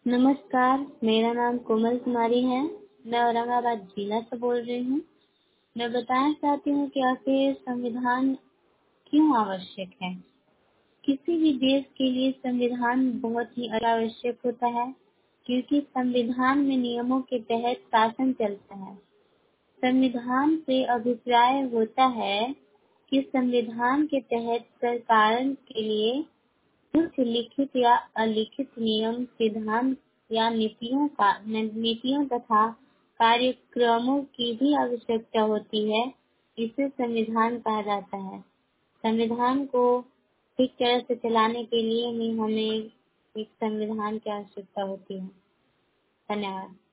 नमस्कार, मेरा नाम कोमल कुमारी है। मैं औरंगाबाद जिला से बोल रही हूँ। मैं बताना चाहती हूँ कि आखिर संविधान क्यों आवश्यक है। किसी भी देश के लिए संविधान बहुत ही आवश्यक होता है, क्योंकि संविधान में नियमों के तहत शासन चलता है। संविधान से अभिप्राय होता है कि संविधान के तहत सरकार के लिए कुछ लिखित या अलिखित नियम, सिद्धांत या नीतियों तथा कार्यक्रमों की भी आवश्यकता होती है। इसे संविधान कहा जाता है। संविधान को ठीक तरह से चलाने के लिए ही हमें एक संविधान की आवश्यकता होती है। धन्यवाद।